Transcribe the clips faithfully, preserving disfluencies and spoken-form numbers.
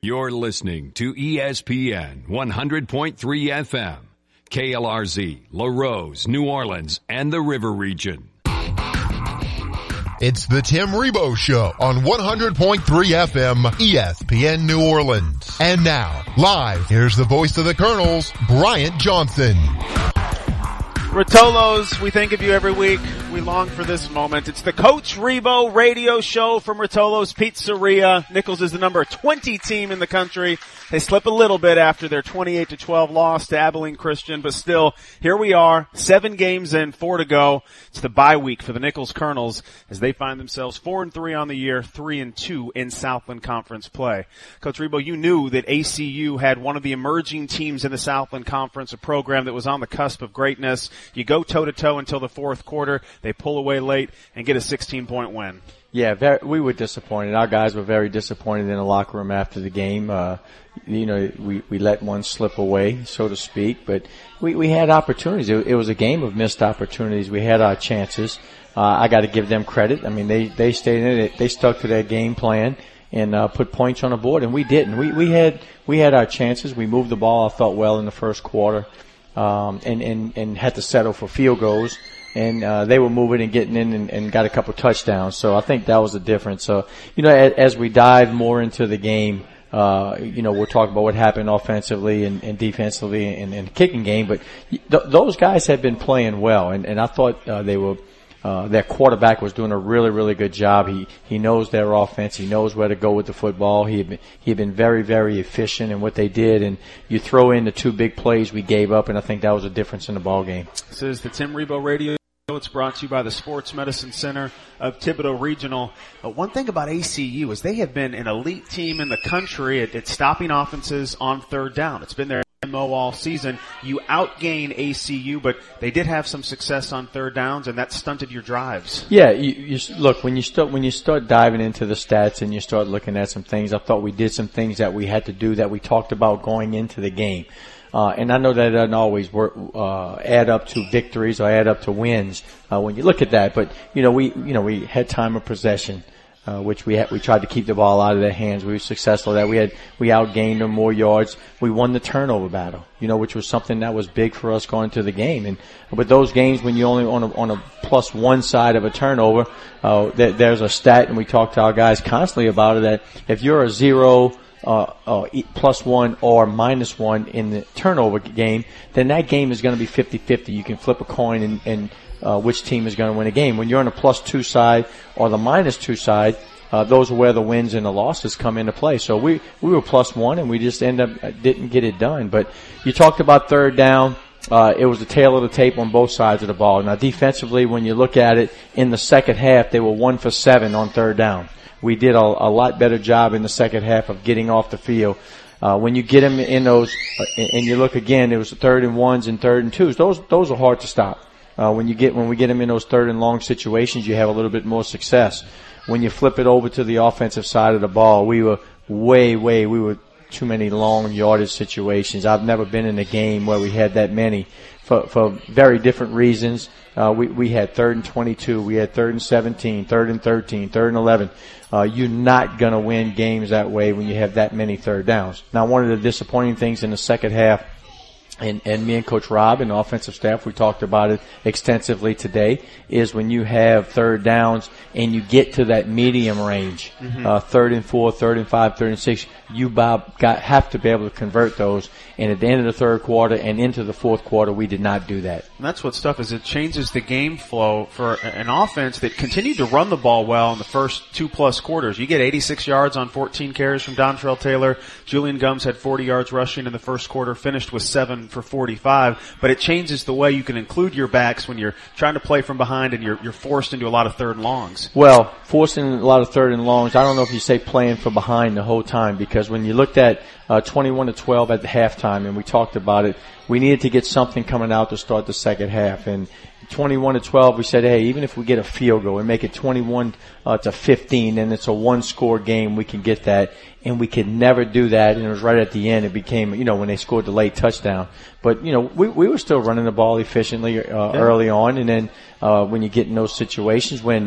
You're listening to E S P N one hundred point three F M, K L R Z, LaRose, New Orleans, and the River Region. It's the Tim Rebow Show on one hundred point three F M, E S P N New Orleans. And now, live, here's the voice of the Colonels, Bryant Johnson. Rotolo's, we think of you every week. We long for this moment. It's the Coach Rebow radio show from Rotolo's Pizzeria. Nichols is the number twenty team in the country. They slip a little bit after their twenty-eight to twelve loss to Abilene Christian, but still, here we are, seven games in, four to go. It's the bye week for the Nichols Colonels as they find themselves four and three on the year, three and two in Southland Conference play. Coach Rebow, you knew that A C U had one of the emerging teams in the Southland Conference, a program that was on the cusp of greatness. You go toe-to-toe until the fourth quarter. They pull away late and get a sixteen-point win. Yeah, very, we were disappointed. Our guys were very disappointed in the locker room after the game. Uh, you know, we, we let one slip away, so to speak, but we, we had opportunities. It, it was a game of missed opportunities. We had our chances. Uh, I got to give them credit. I mean, they, they stayed in it. They stuck to their game plan and, uh, put points on the board, and we didn't. We, we had, we had our chances. We moved the ball, I felt, well in the first quarter, um, and, and, and had to settle for field goals. And, uh, they were moving and getting in and, and got a couple touchdowns. So I think that was the difference. So, you know, as, as we dive more into the game, uh, you know, we'll talk about what happened offensively and, and defensively and, and kicking game. But th- those guys have been playing well. And, and I thought, uh, they were, uh, their quarterback was doing a really, really good job. He, he knows their offense. He knows where to go with the football. He had been, he had been very, very efficient in what they did. And you throw in the two big plays we gave up, and I think that was a difference in the ball game. This is the Tim Rebow Radio. It's brought to you by the Sports Medicine Center of Thibodaux Regional. Uh, one thing about A C U is they have been an elite team in the country at, at stopping offenses on third down. It's been their M O all season. You outgain A C U, but they did have some success on third downs, and that stunted your drives. Yeah, you, you look when you start when you start diving into the stats and you start looking at some things. I thought we did some things that we had to do that we talked about going into the game. Uh, and I know that doesn't always work, uh, add up to victories or add up to wins, uh, when you look at that. But, you know, we, you know, we had time of possession, uh, which we had, we tried to keep the ball out of their hands. We were successful at that. We had, we outgained them more yards. We won the turnover battle, you know, which was something that was big for us going to the game. And with those games, when you only on a, on a plus one side of a turnover, uh, there, there's a stat, and we talk to our guys constantly about it, that if you're a zero, Uh, uh, plus one or minus one in the turnover game, then that game is going to be fifty-fifty. You can flip a coin and, and uh, which team is going to win a game. When you're on a plus two side or the minus two side, uh, those are where the wins and the losses come into play. So we, we were plus one and we just end up, didn't get it done. But you talked about third down. Uh, it was the tail of the tape on both sides of the ball. Now defensively, when you look at it in the second half, they were one for seven on third down. We did a, a lot better job in the second half of getting off the field. Uh, when you get them in those, uh, and you look again, it was third and ones and third and twos. Those, those are hard to stop. Uh, when you get, when we get them in those third and long situations, you have a little bit more success. When you flip it over to the offensive side of the ball, we were way, way, we were too many long yardage situations. I've never been in a game where we had that many for, for very different reasons. Uh, we, we had third and twenty-two. We had third and seventeen, third and thirteen, third and eleven. Uh, you're not going to win games that way when you have that many third downs. Now, one of the disappointing things in the second half, and, and me and Coach Rob and the offensive staff, we talked about it extensively today, is when you have third downs and you get to that medium range, mm-hmm. uh, third and four, third and five, third and six, you Bob, got, have to be able to convert those. And at the end of the third quarter and into the fourth quarter, we did not do that. And that's what's tough, is it changes the game flow for an offense that continued to run the ball well in the first two-plus quarters. You get eighty-six yards on fourteen carries from Dontrell Taylor. Julian Gums had forty yards rushing in the first quarter, finished with seven for forty-five. But it changes the way you can include your backs when you're trying to play from behind and you're, you're forced into a lot of third and longs. Well, forcing a lot of third and longs, I don't know if you say playing from behind the whole time, because when you looked at uh, twenty-one to twelve at the halftime, and we talked about it, we needed to get something coming out to start the second half. And twenty-one to twelve, we said, hey, even if we get a field goal and make it twenty-one uh, to fifteen, and it's a one-score game, we can get that. And we could never do that. And it was right at the end. It became, you know, when they scored the late touchdown. But, you know, we, we were still running the ball efficiently uh, yeah. early on. And then uh, when you get in those situations when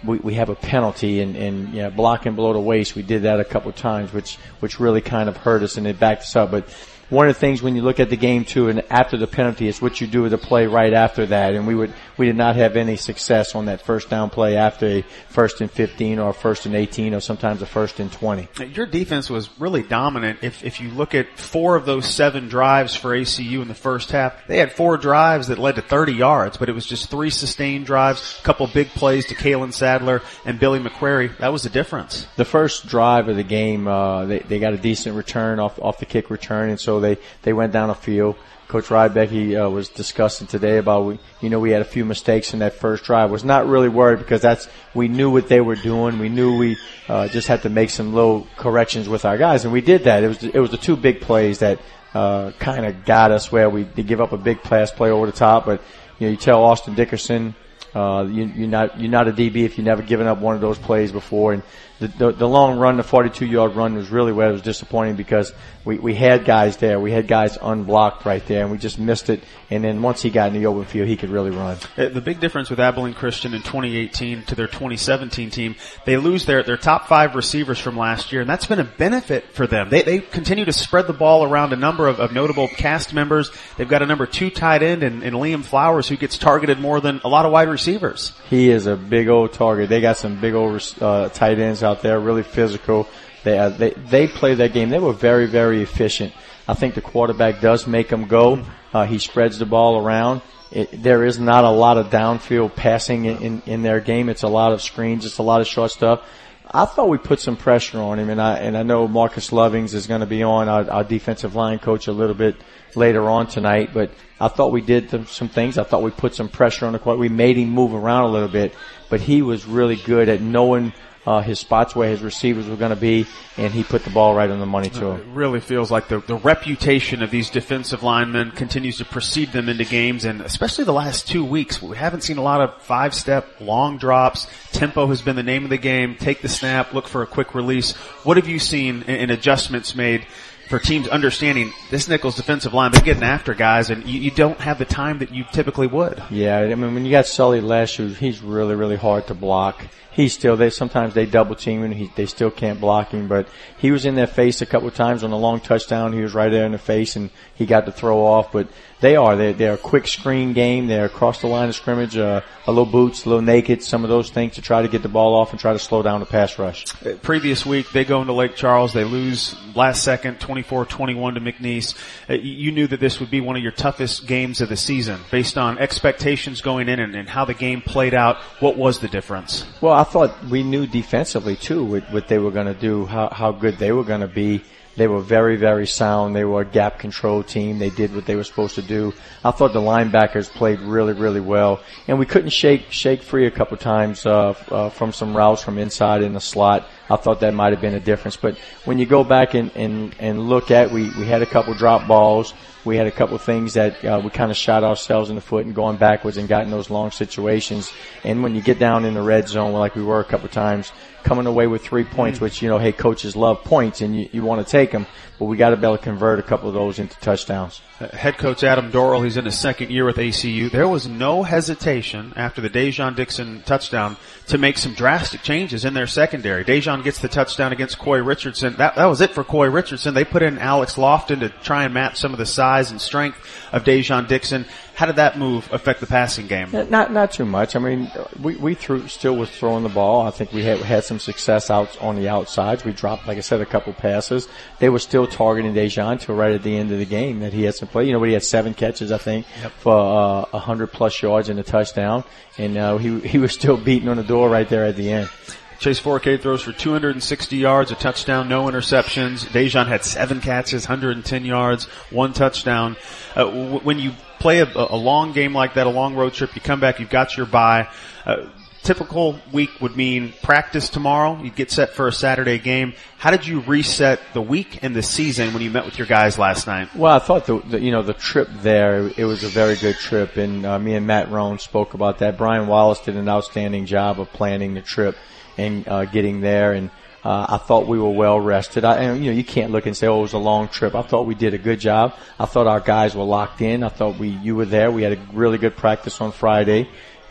we, we have a penalty and, and you know, blocking below the waist. We did that a couple of times, which which really kind of hurt us and it backed us up. But one of the things when you look at the game too, and after the penalty, is what you do with the play right after that. And we would we did not have any success on that first down play after a first and fifteen or a first and eighteen or sometimes a first and twenty. Your defense was really dominant. If if you look at four of those seven drives for A C U in the first half, they had four drives that led to thirty yards, but it was just three sustained drives, a couple big plays to Kalen Sadler and Billy McQuarrie. That was the difference. The first drive of the game, uh, they, they got a decent return off off the kick return, and so they, they went down the field. Coach Rybeck, he uh, was discussing today about, we, you know, we had a few mistakes in that first drive. Was not really worried because that's, we knew what they were doing. We knew we uh, just had to make some little corrections with our guys, and we did that. It was it was the two big plays that uh, kind of got us where we did give up a big pass play over the top, but you know, you tell Austin Dickerson, uh, you, you're not you're not a D B if you've never given up one of those plays before, and the the, the long run, the forty-two yard run, was really where it was disappointing because we we had guys there, we had guys unblocked right there, and we just missed it. And then once he got in the open field, he could really run. The big difference with Abilene Christian in twenty eighteen to their twenty seventeen team, they lose their their top five receivers from last year, and that's been a benefit for them. They they continue to spread the ball around a number of, of notable cast members. They've got a number two tight end in, in Liam Flowers, who gets targeted more than a lot of wide receivers. He is a big old target. They got some big old uh, tight ends out there, really physical. They, uh, they they play their game. They were very, very efficient. I think the quarterback does make them go. Uh, he spreads the ball around. It, there is not a lot of downfield passing in, in, in their game. It's a lot of screens. It's a lot of short stuff. I thought we put some pressure on him, and I and I know Marcus Lovings is going to be on, our, our defensive line coach, a little bit later on tonight. But I thought we did th- some things. I thought we put some pressure on the quarterback. We made him move around a little bit, but he was really good at knowing Uh, his spots where his receivers were going to be, and he put the ball right on the money to him. It really feels like the, the reputation of these defensive linemen continues to precede them into games, and especially the last two weeks, we haven't seen a lot of five-step long drops. Tempo has been the name of the game. Take the snap, look for a quick release. What have you seen in, in adjustments made for teams understanding this Nichols defensive line, they're getting after guys, and you, you don't have the time that you typically would? Yeah, I mean, when you got Sully last year, he's really, really hard to block. He's still, they sometimes they double team him, he, they still can't block him, but he was in their face a couple of times on a long touchdown. He was right there in the face, and he got to throw off. But they are, they're, they're a quick screen game. They're across the line of scrimmage, uh, a little boots, a little naked, some of those things to try to get the ball off and try to slow down the pass rush. Previous week, they go into Lake Charles. They lose last second, twenty-four twenty-one to McNeese. Uh, you knew that this would be one of your toughest games of the season. Based on expectations going in and, and how the game played out, what was the difference? Well, I thought we knew defensively, too, what, what they were going to do, how, how good they were going to be. They were very, very sound. They were a gap control team. They did what they were supposed to do. I thought the linebackers played really, really well. And we couldn't shake shake free a couple times uh, uh from some routes from inside in the slot. I thought that might have been a difference. But when you go back and, and, and look at, we, we had a couple drop balls. We had a couple of things that uh, we kind of shot ourselves in the foot and going backwards and got in those long situations. And when you get down in the red zone, like we were a couple of times, coming away with three points, which, you know, hey, coaches love points and you, you want to take them, but we got to be able to convert a couple of those into touchdowns. Uh, head coach Adam Dorrell, he's in his second year with A C U. There was no hesitation after the Dejon Dixon touchdown to make some drastic changes in their secondary. Dejon gets the touchdown against Coy Richardson. That, that was it for Coy Richardson. They put in Alex Lofton to try and match some of the size and strength of Dejon Dixon. How did that move affect the passing game? Not not too much. I mean, we we threw still was throwing the ball. I think we had had some success out on the outsides. We dropped, like I said, a couple passes. They were still targeting Dejon till right at the end of the game that he had some play. You know, he had seven catches, I think, yep, for uh, a hundred plus yards and a touchdown, and uh, he he was still beating on the door right there at the end. Chase Fourcade throws for two hundred sixty yards, a touchdown, no interceptions. Dejon had seven catches, one hundred ten yards, one touchdown. Uh, w- when you play a, a long game like that, a long road trip, you come back, you've got your bye. Uh, typical week would mean practice tomorrow. You get set for a Saturday game. How did you reset the week and the season when you met with your guys last night? Well, I thought the, the you know the trip there, it was a very good trip, and uh, me and Matt Rohn spoke about that. Brian Wallace did an outstanding job of planning the trip and uh, getting there, and uh, I thought we were well rested. I, and, you know, you can't look and say, "Oh, it was a long trip." I thought we did a good job. I thought our guys were locked in. I thought we you were there. We had a really good practice on Friday.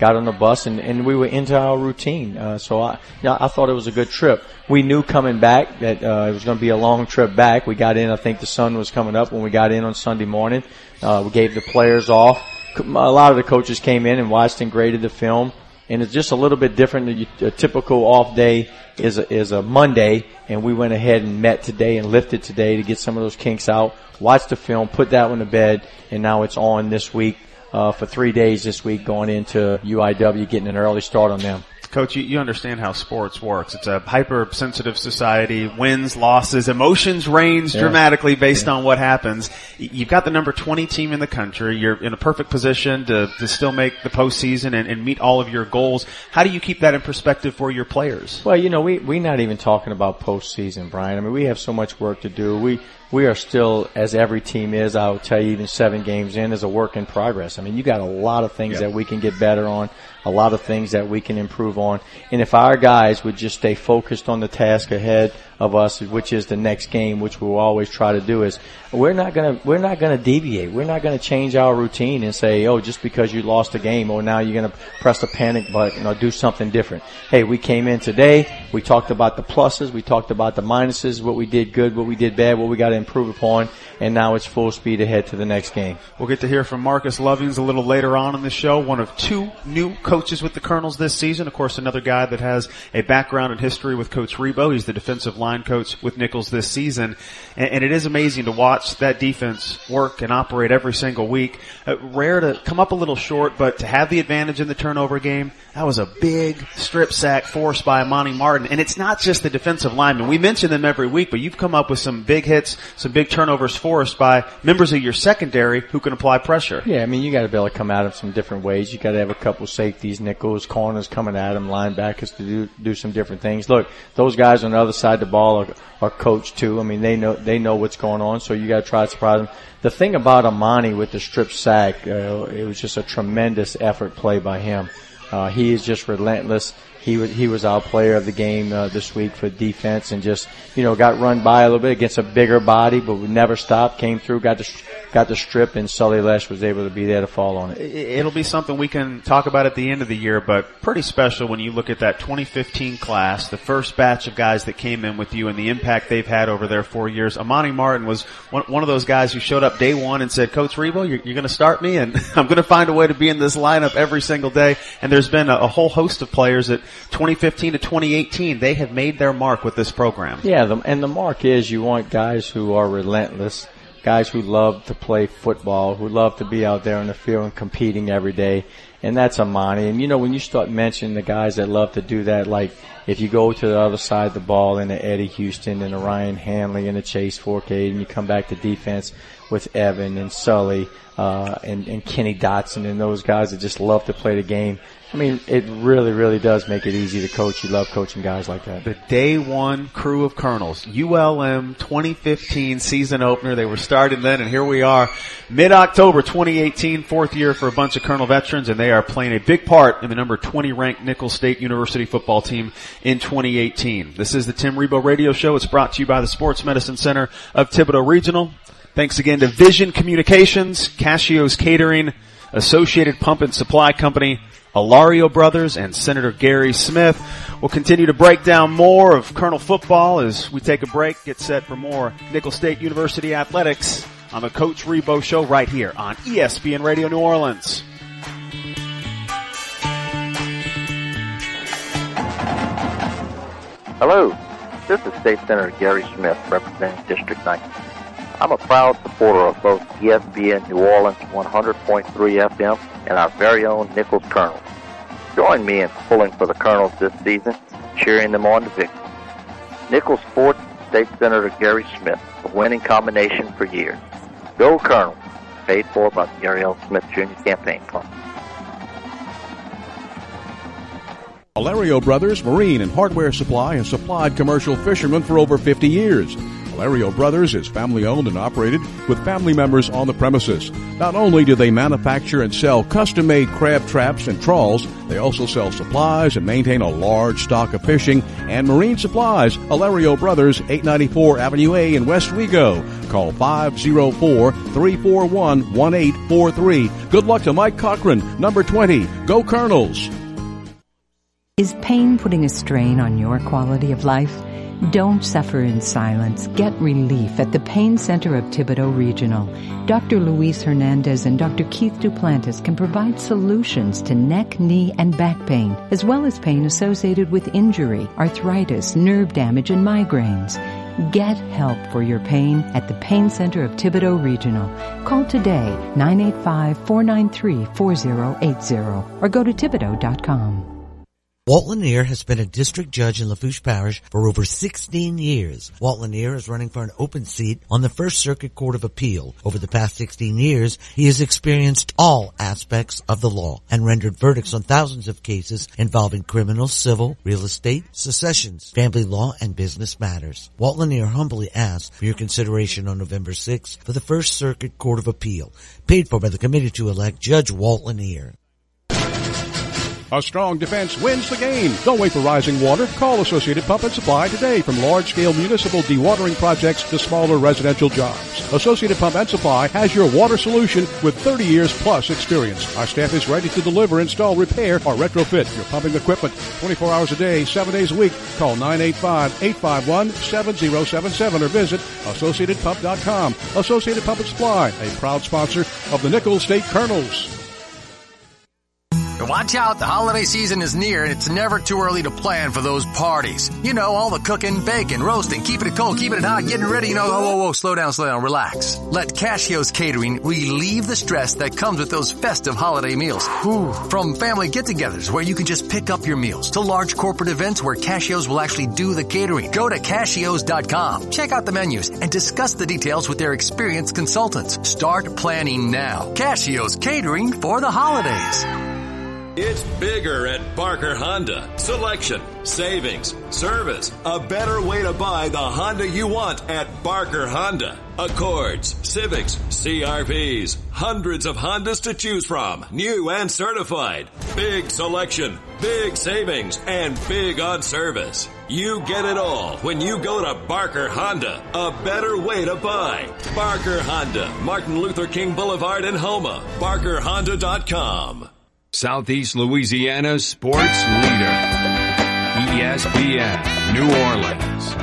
got on the bus, and, and we were into our routine. Uh, so I, you know, I thought it was a good trip. We knew coming back that uh, it was going to be a long trip back. We got in, I think the sun was coming up when we got in on Sunday morning. Uh, we gave the players off. A lot of the coaches came in and watched and graded the film. And it's just a little bit different. A typical off day is a, is a Monday, and we went ahead and met today and lifted today to get some of those kinks out, watched the film, put that one to bed, and now it's on this week uh, for three days this week going into U I W, getting an early start on them. Coach, you, you understand how sports works. It's a hypersensitive society. Wins, losses, emotions range yeah. dramatically based yeah. on what happens. You've got the number twenty team in the country. You're in a perfect position to, to still make the postseason and, and meet all of your goals. How do you keep that in perspective for your players? Well, you know, we, we're not even talking about postseason, Brian. I mean, we have so much work to do. We, we are still, as every team is, I would tell you, even seven games in, is a work in progress. I mean, you got a lot of things yeah. that we can get better on, a lot of things that we can improve on. And if our guys would just stay focused on the task ahead of us, which is the next game, which we'll always try to do, is we're not gonna, we're not gonna deviate. We're not gonna change our routine and say, oh, just because you lost a game, or now you're gonna press the panic button or do something different. Hey, we came in today, we talked about the pluses, we talked about the minuses, what we did good, what we did bad, what we got to improve upon, and now it's full speed ahead to the next game. We'll get to hear from Marcus Lovings a little later on in the show, one of two new coaches with the Colonels this season. Of course, another guy that has a background and history with Coach Rebowe. He's the defensive line coach with Nichols this season. And, and it is amazing to watch that defense work and operate every single week. Uh, rare to come up a little short, but to have the advantage in the turnover game, that was a big strip sack forced by Amani Martin. And it's not just the defensive linemen. We mention them every week, but you've come up with some big hits, some big turnovers forced by members of your secondary who can apply pressure. Yeah, I mean, you got to be able to come at them some different ways. You got to have a couple safeties, nickels, corners coming at them, linebackers to do do some different things. Look, those guys on the other side of the ball are, are coached too. I mean, they know they know what's going on, so you got to try to surprise them. The thing about Amani with the strip sack, uh, it was just a tremendous effort play by him. Uh, he is just relentless. He was, he was our player of the game, uh, this week for defense, and just, you know, got run by a little bit against a bigger body, but we never stopped, came through, got the, got the strip, and Sully Lesh was able to be there to fall on it. It'll be something we can talk about at the end of the year, but pretty special when you look at that twenty fifteen class, the first batch of guys that came in with you and the impact they've had over their four years. Amani Martin was one, one of those guys who showed up day one and said, Coach Rebowe, you're, you're going to start me, and I'm going to find a way to be in this lineup every single day. And there's been a, a whole host of players that twenty fifteen to twenty eighteen, they have made their mark with this program. Yeah, the, and the mark is you want guys who are relentless, guys who love to play football, who love to be out there on the field and competing every day. And that's Amani. And, you know, when you start mentioning the guys that love to do that, like if you go to the other side of the ball in the Eddie Houston and the Ryan Hanley and the Chase Forcade, and you come back to defense with Evan and Sully uh, and, and Kenny Dotson and those guys that just love to play the game. I mean, it really, really does make it easy to coach. You love coaching guys like that. The day one crew of Colonels, U L M twenty fifteen season opener. They were started then, and here we are, mid-October twenty eighteen, fourth year for a bunch of Colonel veterans, and they are playing a big part in the number twenty ranked Nichols State University football team in twenty eighteen. This is the Tim Rebowe Radio Show. It's brought to you by the Sports Medicine Center of Thibodaux Regional. Thanks again to Vision Communications, Casio's Catering, Associated Pump and Supply Company, Alario Brothers, and Senator Gary Smith. We'll continue to break down more of Colonel football as we take a break, get set for more Nichols State University athletics on the Coach Rebowe Show right here on E S P N Radio New Orleans. Hello, this is State Senator Gary Smith representing District nineteen. I'm a proud supporter of both E S P N New Orleans one hundred point three F M and our very own Nichols Colonels. Join me in pulling for the Colonels this season, cheering them on to victory. Nichols Sports, State Senator Gary Smith, a winning combination for years. Go Colonels, paid for by the Gary L. Smith Junior Campaign Fund. Alario Brothers Marine and Hardware Supply has supplied commercial fishermen for over fifty years. Alario Brothers is family-owned and operated with family members on the premises. Not only do they manufacture and sell custom-made crab traps and trawls, they also sell supplies and maintain a large stock of fishing and marine supplies. Alario Brothers, eight ninety-four Avenue A in West Wego. Call five oh four, three four one, one eight four three. Good luck to Mike Cochran, number twenty. Go Colonels! Is pain putting a strain on your quality of life? Don't suffer in silence. Get relief at the Pain Center of Thibodaux Regional. Doctor Luis Hernandez and Doctor Keith Duplantis can provide solutions to neck, knee, and back pain, as well as pain associated with injury, arthritis, nerve damage, and migraines. Get help for your pain at the Pain Center of Thibodaux Regional. Call today, nine eight five, four nine three, four oh eight oh, or go to Thibodaux dot com. Walt Lanier has been a district judge in Lafourche Parish for over sixteen years. Walt Lanier is running for an open seat on the First Circuit Court of Appeal. Over the past sixteen years, he has experienced all aspects of the law and rendered verdicts on thousands of cases involving criminal, civil, real estate, successions, family law, and business matters. Walt Lanier humbly asks for your consideration on November sixth for the First Circuit Court of Appeal, paid for by the committee to elect Judge Walt Lanier. A strong defense wins the game. Don't wait for rising water. Call Associated Pump and Supply today. From large-scale municipal dewatering projects to smaller residential jobs, Associated Pump and Supply has your water solution with thirty years plus experience. Our staff is ready to deliver, install, repair, or retrofit your pumping equipment twenty-four hours a day, seven days a week. Call nine eight five, eight five one, seven oh seven seven or visit associated pump dot com. Associated Pump and Supply, a proud sponsor of the Nichols State Colonels. Watch out, the holiday season is near and it's never too early to plan for those parties. You know, all the cooking, baking, roasting, keeping it cold, keeping it hot, getting ready, you know, whoa, whoa, whoa, slow down, slow down, relax. Let Cassio's Catering relieve the stress that comes with those festive holiday meals. Whew. From family get-togethers where you can just pick up your meals to large corporate events where Cassio's will actually do the catering. Go to Cassio's dot com, check out the menus, and discuss the details with their experienced consultants. Start planning now. Cassio's Catering for the holidays. It's bigger at Barker Honda. Selection, savings, service. A better way to buy the Honda you want at Barker Honda. Accords, Civics, C R Vs. Hundreds of Hondas to choose from. New and certified. Big selection, big savings, and big on service. You get it all when you go to Barker Honda. A better way to buy. Barker Honda. Martin Luther King Boulevard in Houma. Barker Honda dot com. Southeast Louisiana's sports leader, E S P N, New Orleans.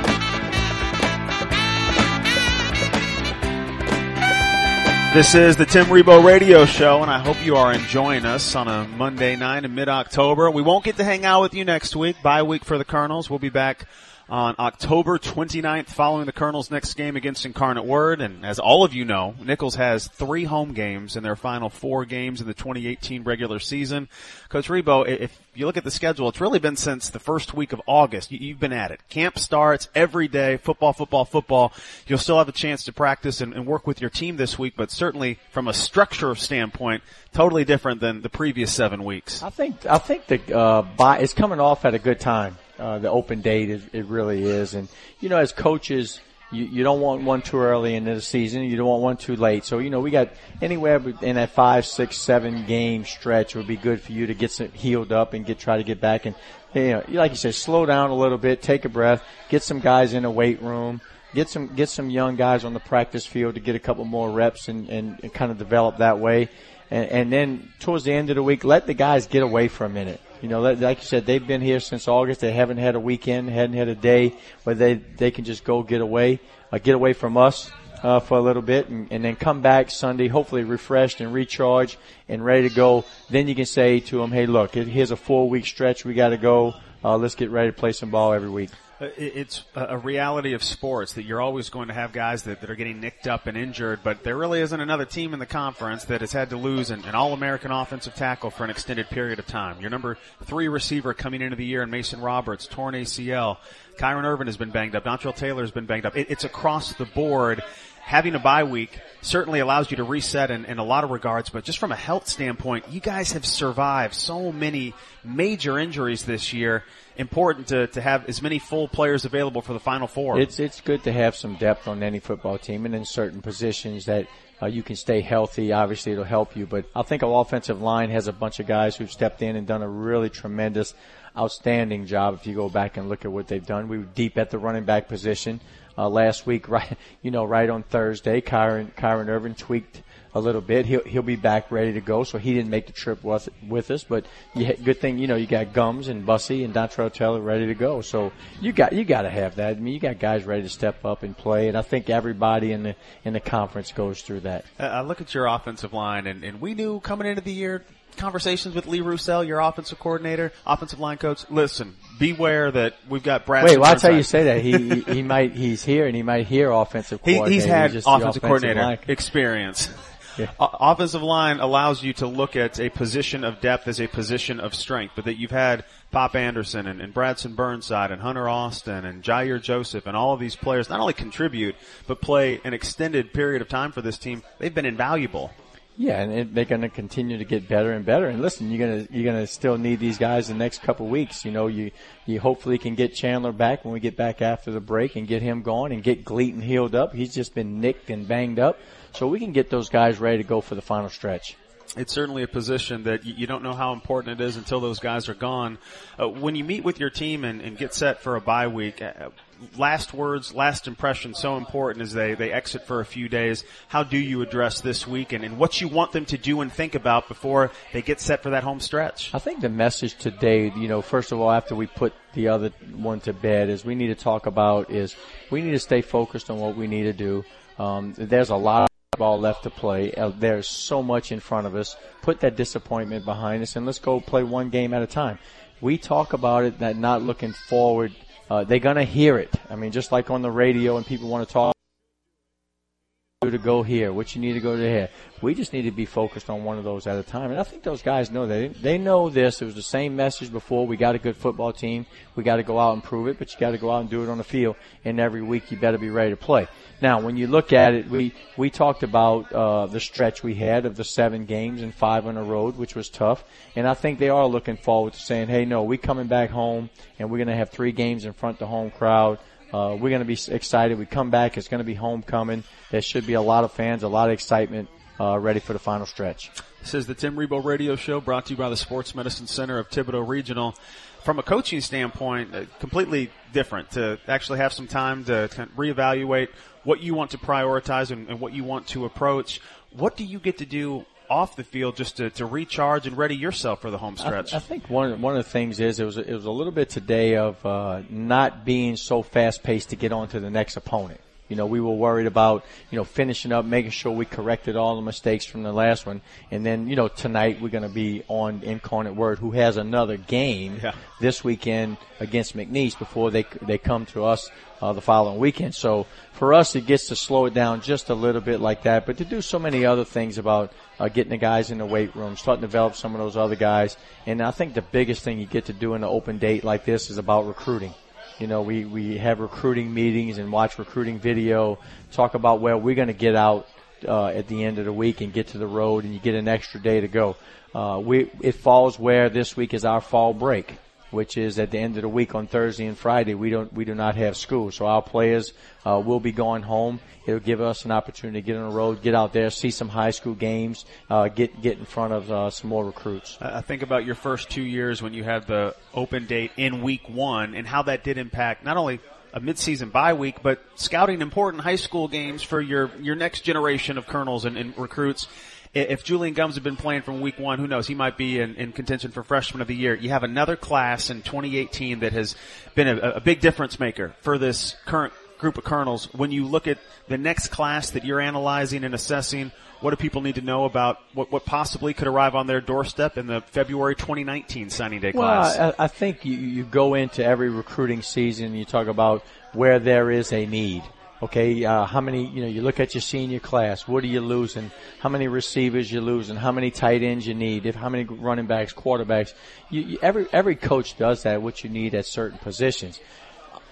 This is the Tim Rebow Radio Show, and I hope you are enjoying us on a Monday night in mid-October. We won't get to hang out with you next week, bye week for the Colonels. We'll be back on October twenty-ninth following the Colonels' next game against Incarnate Word. And as all of you know, Nichols has three home games in their final four games in the twenty eighteen regular season. Coach Rebow, if you look at the schedule, it's really been since the first week of August. You've been at it. Camp starts every day, football, football, football. You'll still have a chance to practice and, and work with your team this week, but certainly from a structure standpoint, totally different than the previous seven weeks. I think I think the uh, bye is coming off at a good time. Uh, the open date, is, it really is. And, you know, as coaches, you, you don't want one too early into the season. You don't want one too late. So, you know, we got anywhere in that five, six, seven game stretch would be good for you to get some healed up and get, try to get back. And, you know, like you said, slow down a little bit, take a breath, get some guys in the weight room, get some, get some young guys on the practice field to get a couple more reps and, and, and kind of develop that way. And, and then towards the end of the week, let the guys get away for a minute. You know, like you said, they've been here since August. They haven't had a weekend, hadn't had a day where they, they can just go get away, uh, get away from us, uh, for a little bit and, and then come back Sunday, hopefully refreshed and recharged and ready to go. Then you can say to them, hey, look, here's a four week stretch. We got to go. Uh, let's get ready to play some ball every week. It's a reality of sports that you're always going to have guys that, that are getting nicked up and injured, but there really isn't another team in the conference that has had to lose an, an All-American offensive tackle for an extended period of time. Your number three receiver coming into the year in Mason Roberts, torn A C L. Kyron Irvin has been banged up. Dontrell Taylor has been banged up. It, it's across the board. having a bye week certainly allows you to reset in, in a lot of regards, but just from a health standpoint, you guys have survived so many major injuries this year. Important to, to have as many full players available for the Final Four. It's it's good to have some depth on any football team and in certain positions that uh, you can stay healthy. Obviously, it'll help you. But I think our offensive line has a bunch of guys who've stepped in and done a really tremendous, outstanding job. If you go back and look at what they've done, we were deep at the running back position uh, last week. Right, you know, right on Thursday, Kyron Kyron Irvin tweaked a little bit. He'll he'll be back ready to go. So he didn't make the trip with with us, but you had, good thing you know you got Gums and Bussy and Dontrell Taylor ready to go. So you got you got to have that. I mean, you got guys ready to step up and play, and I think everybody in the in the conference goes through that. Uh, I look at your offensive line, and, and we knew coming into the year. Conversations with Lee Roussel, your offensive coordinator, offensive line coach. Listen, beware that we've got Brad. Wait, well, I'll tell you say that he, he he might he's here and he might hear offensive coordinator. He, he's had he's offensive, offensive coordinator line. experience. Yeah. O- offensive line allows you to look at a position of depth as a position of strength, but that you've had Pop Anderson and, and Bradson Burnside and Hunter Austin and Jair Joseph and all of these players not only contribute but play an extended period of time for this team. They've been invaluable. Yeah, and it, they're going to continue to get better and better. And listen, you're going to you're going to still need these guys the next couple of weeks. You know, you you hopefully can get Chandler back when we get back after the break and get him going and get Gleaton healed up. He's just been nicked and banged up, so we can get those guys ready to go for the final stretch. It's certainly a position that you don't know how important it is until those guys are gone. Uh, when you meet with your team and, and get set for a bye week, uh, last words, last impression, so important as they, they exit for a few days. How do you address this week and, and what you want them to do and think about before they get set for that home stretch? I think the message today, you know, first of all, after we put the other one to bed, is we need to talk about is we need to stay focused on what we need to do. Um, there's a lot of ball left to play. Uh, there's so much in front of us. Put that disappointment behind us and let's go play one game at a time. We talk about it, that not looking forward. Uh, they're going to hear it. I mean, just like on the radio and people want to talk to go here, what you need to go to here. We just need to be focused on one of those at a time. And I think those guys know that. They know this. It was the same message before. We got a good football team. We got to go out and prove it, but you got to go out and do it on the field. And every week you better be ready to play. Now, when you look at it, we, we talked about uh, the stretch we had of the seven games and five on the road, which was tough. And I think they are looking forward to saying, hey, no, we're coming back home, and we're going to have three games in front of the home crowd. Uh, we're going to be excited. We come back. It's going to be homecoming. There should be a lot of fans, a lot of excitement, uh, ready for the final stretch. This is the Tim Rebowe Radio Show brought to you by the Sports Medicine Center of Thibodaux Regional. From a coaching standpoint, uh, completely different to actually have some time to kind of reevaluate what you want to prioritize and, and what you want to approach. What do you get to do off the field just to, to recharge and ready yourself for the home stretch? I, I think one one of the things is it was it was a little bit today of uh, not being so fast paced to get on to the next opponent. You know, we were worried about, you know, finishing up, making sure we corrected all the mistakes from the last one. And then, you know, tonight we're going to be on Incarnate Word, who has another game yeah. this weekend against McNeese before they they come to us uh, the following weekend. So for us, it gets to slow it down just a little bit like that, but to do so many other things about uh, getting the guys in the weight room, starting to develop some of those other guys. And I think the biggest thing you get to do in an open date like this is about recruiting. You know, we, we have recruiting meetings and watch recruiting video, talk about where we're going to get out uh, at the end of the week and get to the road, and you get an extra day to go. Uh, we it falls where this week is our fall break, which is at the end of the week on Thursday and Friday. We don't we do not have school, so our players uh, will be going home. It'll give us an opportunity to get on the road, get out there, see some high school games, uh, get get in front of uh, some more recruits. I think about your first two years when you had the open date in week one and how that did impact not only a midseason bye week, but scouting important high school games for your, your next generation of colonels and, and recruits. If Julian Gums had been playing from week one, who knows, he might be in, in contention for freshman of the year. You have another class in twenty eighteen that has been a, a big difference maker for this current group of colonels. When you look at the next class that you're analyzing and assessing, what do people need to know about what, what possibly could arrive on their doorstep in the February twenty nineteen signing day class? Well, I, I think you, you go into every recruiting season and you talk about where there is a need. Okay, uh, how many, you know, you look at your senior class, what are you losing? How many receivers you losing? How many tight ends you need? If how many running backs, quarterbacks? You, you, every every coach does that, what you need at certain positions.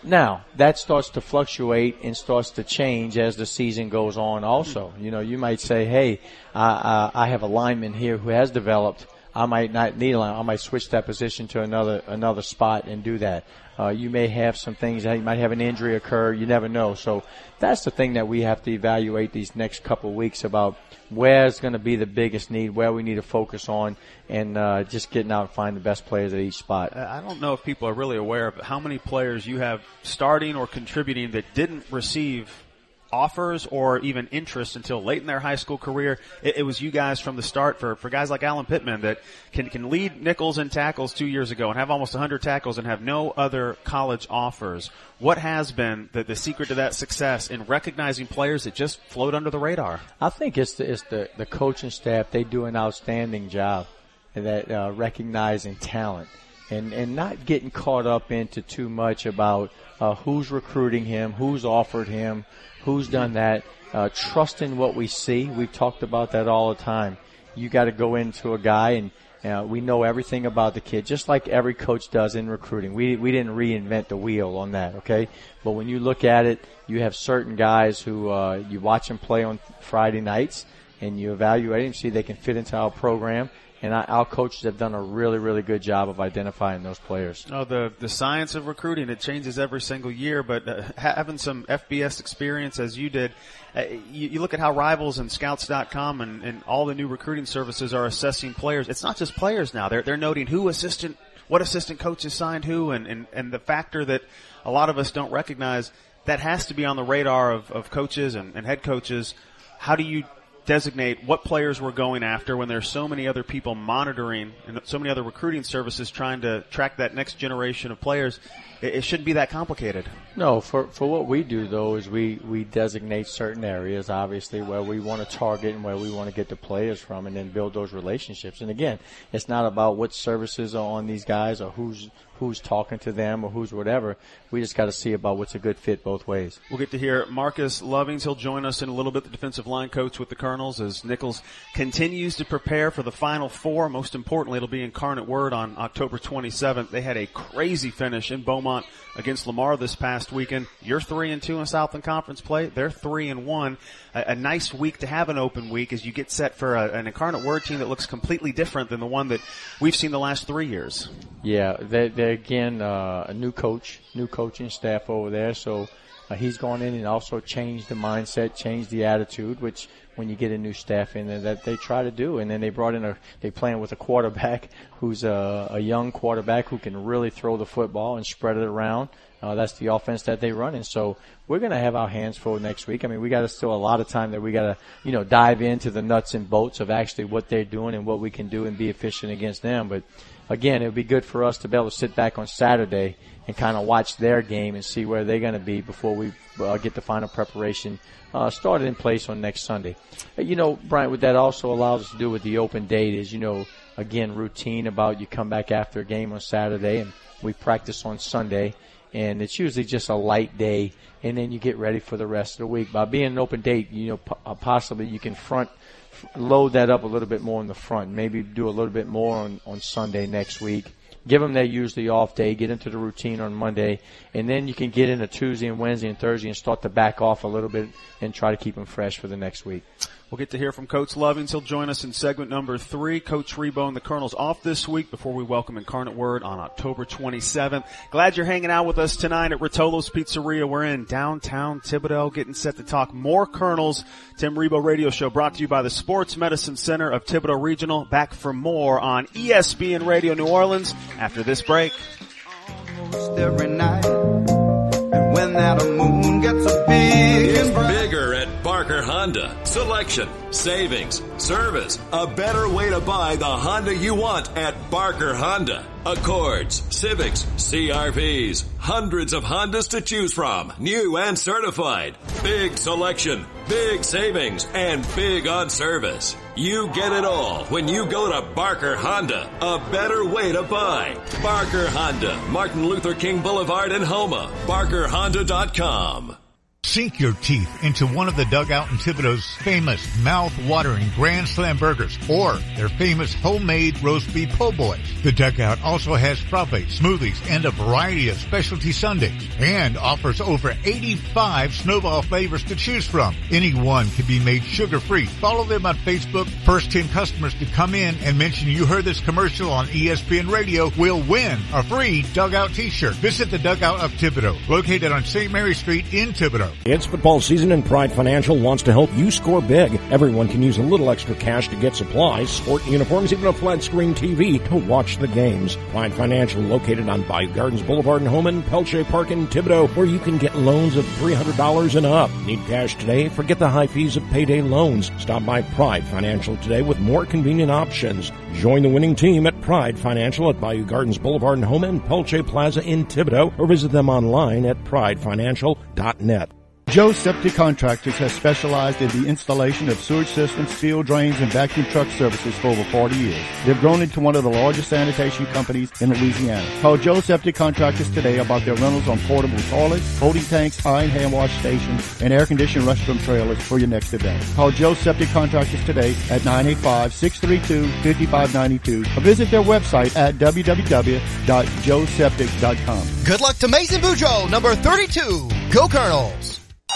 Now, that starts to fluctuate and starts to change as the season goes on also. You know, you might say, hey, I, I, I have a lineman here who has developed. I might not need a line. I might switch that position to another another spot and do that. Uh, you may have some things. You might have an injury occur. You never know. So that's the thing that we have to evaluate these next couple of weeks about where's going to be the biggest need, where we need to focus on, and uh, just getting out and find the best players at each spot. I don't know if people are really aware of how many players you have starting or contributing that didn't receive offers or even interest until late in their high school career. It, it was you guys from the start for, for guys like Alan Pittman that can, can lead Nichols in tackles two years ago and have almost one hundred tackles and have no other college offers. What has been the, the secret to that success in recognizing players that just float under the radar? I think it's the, it's the, the coaching staff. They do an outstanding job at uh, recognizing talent and, and not getting caught up into too much about uh, who's recruiting him, who's offered him, who's done that, uh, trusting what we see. We've talked about that all the time. You got to go into a guy and uh, we know everything about the kid, just like every coach does in recruiting. We we didn't reinvent the wheel on that, okay? But when you look at it, you have certain guys who uh, you watch them play on Friday nights and you evaluate them, see they can fit into our program. And our coaches have done a really, really good job of identifying those players. Oh, the the science of recruiting, it changes every single year, but uh, having some F B S experience as you did, uh, you, you look at how Rivals and Scouts dot com and, and all the new recruiting services are assessing players. It's not just players now. They're they're noting who assistant, what assistant coaches signed who, and, and, and the factor that a lot of us don't recognize, that has to be on the radar of, of coaches and, and head coaches. How do you designate what players we're going after when there's so many other people monitoring and so many other recruiting services trying to track that next generation of players? It, it shouldn't be that complicated. No, for for what we do, though, is we, we designate certain areas, obviously, where we want to target and where we want to get the players from and then build those relationships. And, again, it's not about what services are on these guys or who's who's talking to them or who's whatever. We just got to see about what's a good fit both ways. We'll get to hear Marcus Lovings. He'll join us in a little bit, the defensive line coach with the Colonels, as Nichols continues to prepare for the Final Four. Most importantly, it'll be Incarnate Word on October twenty-seventh. They had a crazy finish in Beaumont against Lamar this past weekend. You're three and two in Southland Conference play. They're three and one. A, a nice week to have an open week as you get set for a, an Incarnate Word team that looks completely different than the one that we've seen the last three years. Yeah, they, they're again uh, a new coach, new coaching staff over there. So uh, he's gone in and also changed the mindset, changed the attitude, which when you get a new staff in there that they try to do. And then they brought in a, they playing with a quarterback who's a, a young quarterback who can really throw the football and spread it around. Uh, that's the offense that they run. And so we're going to have our hands full next week. I mean, we got still a lot of time that we got to, you know, dive into the nuts and bolts of actually what they're doing and what we can do and be efficient against them. But again, it would be good for us to be able to sit back on Saturday and kind of watch their game and see where they're going to be before we uh, get the final preparation uh, started in place on next Sunday. Uh, you know, Brian, what that also allows us to do with the open date is, you know, again, routine about you come back after a game on Saturday and we practice on Sunday. And it's usually just a light day, and then you get ready for the rest of the week. By being an open date, you know, po- possibly you can front load that up a little bit more in the front. Maybe do a little bit more on, on Sunday next week. Give them their usually off day, get into the routine on Monday, and then you can get into Tuesday and Wednesday and Thursday and start to back off a little bit and try to keep them fresh for the next week. We'll get to hear from Coach Lovings. He'll join us in segment number three. Coach Rebo and the Colonels off this week before we welcome Incarnate Word on October twenty-seventh. Glad you're hanging out with us tonight at Rotolo's Pizzeria. We're in downtown Thibodaux, getting set to talk more Colonels. Tim Rebo Radio Show brought to you by the Sports Medicine Center of Thibodaux Regional. Back for more on E S P N Radio New Orleans after this break. Almost every night, and when that moon gets a big it's bigger at Barker Honda. Selection, savings, service. A better way to buy the Honda you want at Barker Honda. Accords, Civics, C R Vs. Hundreds of Hondas to choose from. New and certified. Big selection, big savings, and big on service. You get it all when you go to Barker Honda. A better way to buy. Barker Honda. Martin Luther King Boulevard in Houma. Barker Honda dot com. Sink your teeth into one of the Dugout in Thibodaux's famous mouth-watering Grand Slam burgers or their famous homemade roast beef po' boys. The Dugout also has frappe, smoothies, and a variety of specialty sundaes and offers over eighty-five snowball flavors to choose from. Any one can be made sugar-free. Follow them on Facebook. First ten customers to come in and mention you heard this commercial on E S P N Radio will win a free Dugout t-shirt. Visit the Dugout of Thibodaux, located on Saint Mary Street in Thibodaux. It's football season and Pride Financial wants to help you score big. Everyone can use a little extra cash to get supplies, sport uniforms, even a flat screen T V to watch the games. Pride Financial located on Bayou Gardens Boulevard in Homan, Pelche Park in Thibodaux, where you can get loans of three hundred dollars and up. Need cash today? Forget the high fees of payday loans. Stop by Pride Financial today with more convenient options. Join the winning team at Pride Financial at Bayou Gardens Boulevard in Homan, Pelche Plaza in Thibodaux, or visit them online at pride financial dot net. Joe Septic Contractors has specialized in the installation of sewage systems, steel drains, and vacuum truck services for over forty years. They've grown into one of the largest sanitation companies in Louisiana. Call Joe Septic Contractors today about their rentals on portable toilets, holding tanks, eye and hand wash stations, and air-conditioned restroom trailers for your next event. Call Joe Septic Contractors today at nine eight five, six three two, five five nine two or visit their website at w w w dot joe septic dot com. Good luck to Mason Boudreaux, number thirty-two. Go Colonels!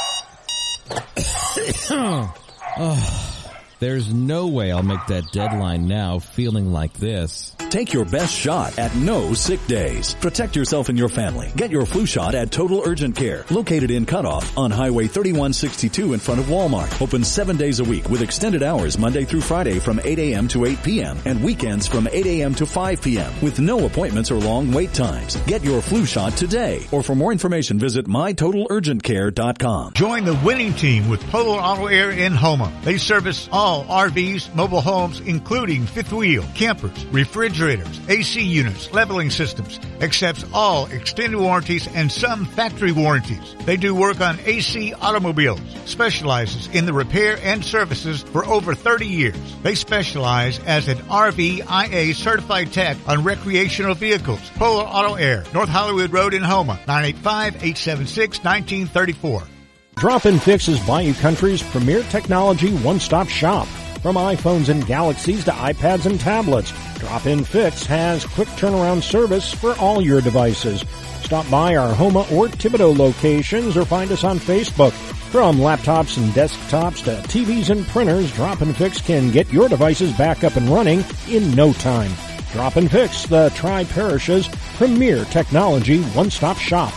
Oh, there's no way I'll make that deadline now feeling like this. Take your best shot at no sick days. Protect yourself and your family. Get your flu shot at Total Urgent Care, located in Cutoff on Highway thirty-one sixty-two in front of Walmart. Open seven days a week with extended hours Monday through Friday from eight a.m. to eight p.m. and weekends from eight a.m. to five p.m. with no appointments or long wait times. Get your flu shot today. Or for more information, visit my total urgent care dot com. Join the winning team with Polo Auto Air in Houma. They service all R Vs, mobile homes, including fifth wheel, campers, refrigerators, A C units, leveling systems, accepts all extended warranties and some factory warranties. They do work on A C automobiles, specializes in the repair and services for over thirty years. They specialize as an R V I A certified tech on recreational vehicles. Polo Auto Air, North Hollywood Road in Houma, nine eight five, eight seven six, one nine three four. Drop-In Fix is Bayou Country's premier technology one-stop shop. From iPhones and Galaxies to iPads and tablets, Drop-In Fix has quick turnaround service for all your devices. Stop by our Houma or Thibodaux locations or find us on Facebook. From laptops and desktops to T Vs and printers, Drop-In Fix can get your devices back up and running in no time. Drop-In Fix, the Tri-Parish's premier technology one-stop shop.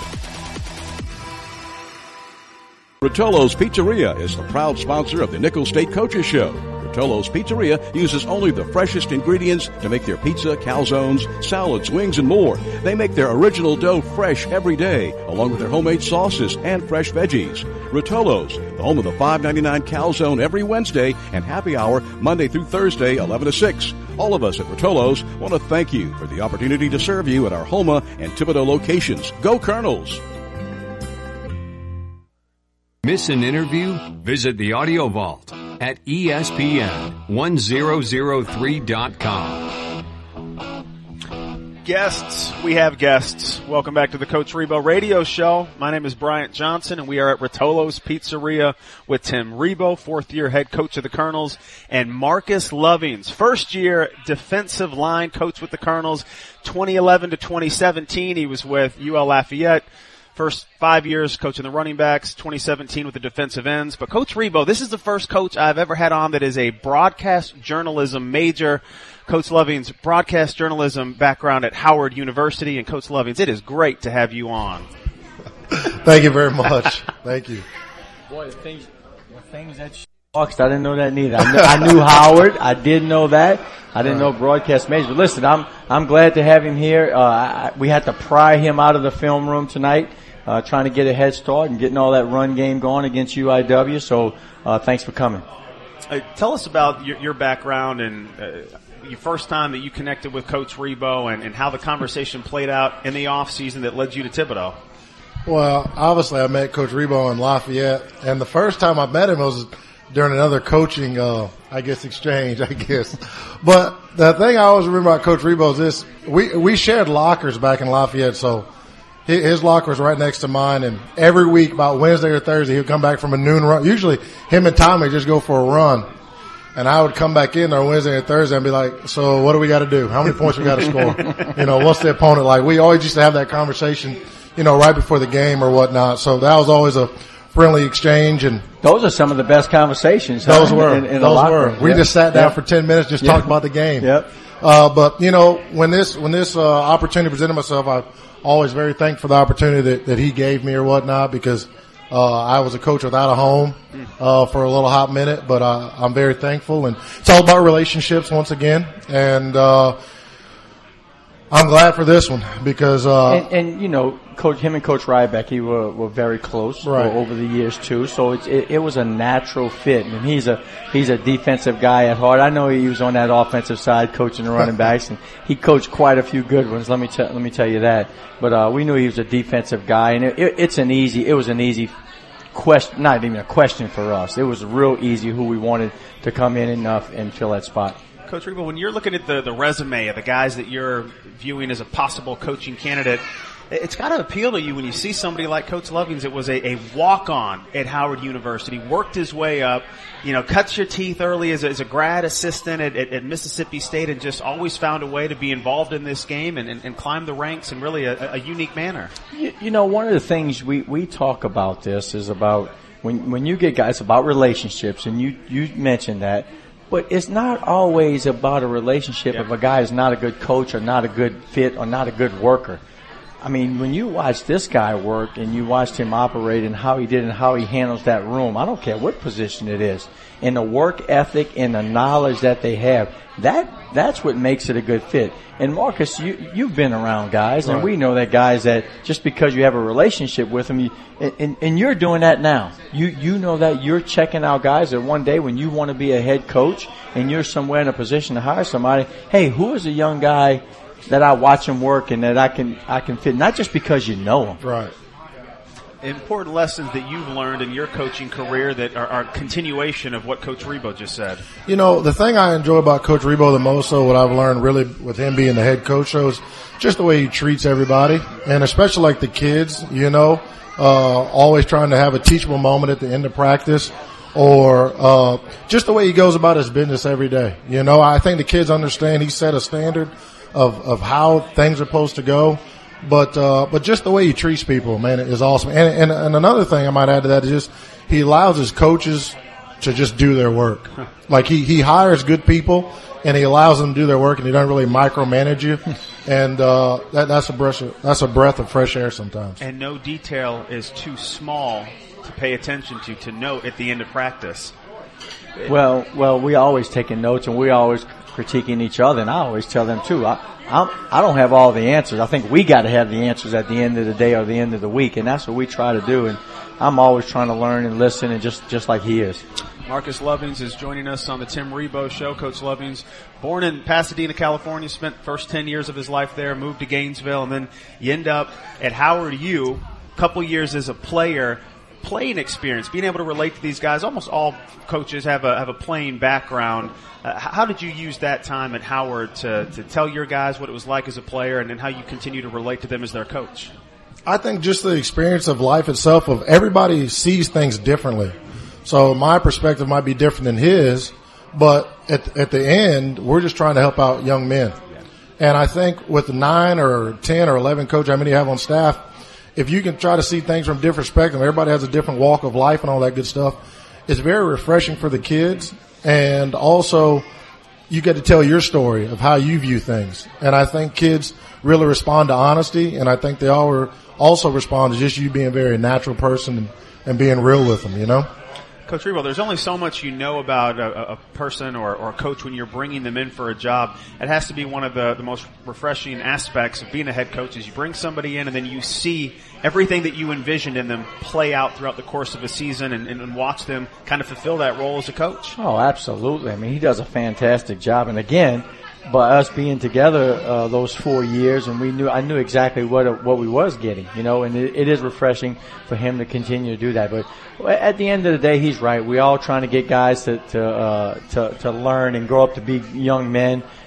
Rotolo's Pizzeria is the proud sponsor of the Nickel State Coaches Show. Rotolo's Pizzeria uses only the freshest ingredients to make their pizza, calzones, salads, wings, and more. They make their original dough fresh every day, along with their homemade sauces and fresh veggies. Rotolo's, the home of the five ninety-nine calzone every Wednesday and happy hour Monday through Thursday, eleven to six. All of us at Rotolo's want to thank you for the opportunity to serve you at our Houma and Thibodaux locations. Go Colonels! Miss an interview? Visit the Audio Vault at E S P N one thousand three dot com. Guests, we have guests. Welcome back to the Coach Rebo Radio Show. My name is Bryant Johnson, and we are at Rotolo's Pizzeria with Tim Rebo, fourth-year head coach of the Colonels, and Marcus Lovings, first-year defensive line coach with the Colonels, twenty eleven to twenty seventeen. He was with U L Lafayette. First five years coaching the running backs, twenty seventeen with the defensive ends. But Coach Rebo, this is the first coach I've ever had on that is a broadcast journalism major. Coach Lovings, broadcast journalism background at Howard University. And Coach Lovings, it is great to have you on. Thank you very much. Thank you. Boy, the things, the things that you boxed, I didn't know that neither. I knew, I knew Howard. I did know that. I didn't know broadcast major. But listen, I'm, I'm glad to have him here. Uh, I, we had to pry him out of the film room tonight. Uh, trying to get a head start and getting all that run game going against U I W. So, uh, thanks for coming. Uh, tell us about your, your background and uh, your first time that you connected with Coach Rebo and, and how the conversation played out in the off season that led you to Thibodaux. Well, obviously I met Coach Rebo in Lafayette, and the first time I met him was during another coaching, uh, I guess, exchange, I guess. But the thing I always remember about Coach Rebo is this: we we shared lockers back in Lafayette, so his, his locker was right next to mine, and every week, about Wednesday or Thursday, he'd come back from a noon run. Usually, him and Tommy just go for a run. And I would come back in there Wednesday and Thursday and be like, so what do we got to do? How many points we got to score? You know, what's the opponent like? We always used to have that conversation, you know, right before the game or whatnot. So that was always a friendly exchange. And those are some of the best conversations. Those huh? were. In, in those were. room. We yep. just sat down yep. for ten minutes, just yep. talked about the game. Yep. Uh, but, you know, when this, when this, uh, opportunity presented myself, I'm always very thankful for the opportunity that, that he gave me or whatnot, because Uh, I was a coach without a home, uh, for a little hot minute, but, uh, I'm very thankful, and it's all about relationships once again. And, uh, I'm glad for this one because, uh, and, and you know, coach, him and Coach Ryback, he were, were very close right. over the years too. So it, it, it was a natural fit. And he's a, he's a defensive guy at heart. I know he was on that offensive side coaching the running backs, and he coached quite a few good ones. Let me tell, let me tell you that. But, uh, we knew he was a defensive guy, and it, it, it's an easy, it was an easy question, not even a question for us. It was real easy who we wanted to come in and, uh, and fill that spot. Coach Rebo, when you're looking at the, the resume of the guys that you're viewing as a possible coaching candidate, it's got to appeal to you when you see somebody like Coach Lovings that was a, a walk-on at Howard University, worked his way up, you know, cuts your teeth early as a, as a grad assistant at, at, at Mississippi State, and just always found a way to be involved in this game and, and, and climb the ranks in really a, a unique manner. You, you know, one of the things we, we talk about this is about when, when you get guys about relationships, and you, you mentioned that. But it's not always about a relationship if a guy is not a good coach or not a good fit or not a good worker. I mean, when you watch this guy work and you watched him operate and how he did and how he handles that room, I don't care what position it is, and the work ethic and the knowledge that they have, that that's what makes it a good fit. And Marcus, you, you've been around guys, and right. we know that guys that just because you have a relationship with them, you, and, and you're doing that now. You you know that you're checking out guys that one day when you want to be a head coach and you're somewhere in a position to hire somebody, hey, who is a young guy that I watch him work and that I can I can fit, not just because you know him. Right. Important lessons that you've learned in your coaching career that are, are a continuation of what Coach Rebo just said. You know, the thing I enjoy about Coach Rebo the most, so what I've learned really with him being the head coach, so is just the way he treats everybody, and especially like the kids, you know, uh, always trying to have a teachable moment at the end of practice, or uh, just the way he goes about his business every day. You know, I think the kids understand he set a standard of, of how things are supposed to go. But, uh, but just the way he treats people, man, is awesome. And, and, and another thing I might add to that is just he allows his coaches to just do their work. Like he, he hires good people and he allows them to do their work, and he doesn't really micromanage you. And, uh, that, that's a breath of, that's a breath of fresh air sometimes. And no detail is too small to pay attention to, to note at the end of practice. Well, well, we always taking notes, and we always critiquing each other, and I always tell them too, I, I'm, I don't have all the answers. I think we got to have the answers at the end of the day or the end of the week, and that's what we try to do. And I'm always trying to learn and listen, and just, just like he is. Marcus Lovings is joining us on the Tim Rebo Show. Coach Lovings, born in Pasadena, California, spent the first ten years of his life there, moved to Gainesville, and then you end up at Howard U, a couple years as a player. Playing experience, being able to relate to these guys. Almost all coaches have a have a playing background. Uh, how did you use that time at Howard to to tell your guys what it was like as a player, and then how you continue to relate to them as their coach? I think just the experience of life itself, of everybody sees things differently. So my perspective might be different than his, but at at the end, we're just trying to help out young men. And I think with nine or ten or eleven coaches, how many you have on staff, if you can try to see things from different perspectives, everybody has a different walk of life and all that good stuff, it's very refreshing for the kids. And also, you get to tell your story of how you view things. And I think kids really respond to honesty, and I think they all also respond to just you being a very natural person and, and being real with them, you know? Coach Rebo, there's only so much you know about a, a person or, or a coach when you're bringing them in for a job. It has to be one of the, the most refreshing aspects of being a head coach is you bring somebody in and then you see everything that you envisioned in them play out throughout the course of a season, and, and, and watch them kind of fulfill that role as a coach. Oh, absolutely. I mean, he does a fantastic job. And again, by us being together uh, those four years, and we knew I knew exactly what what we was getting, you know, and it, it is refreshing for him to continue to do that. But at the end of the day, he's right. We all trying to get guys to to uh, to, to learn and grow up to be young men.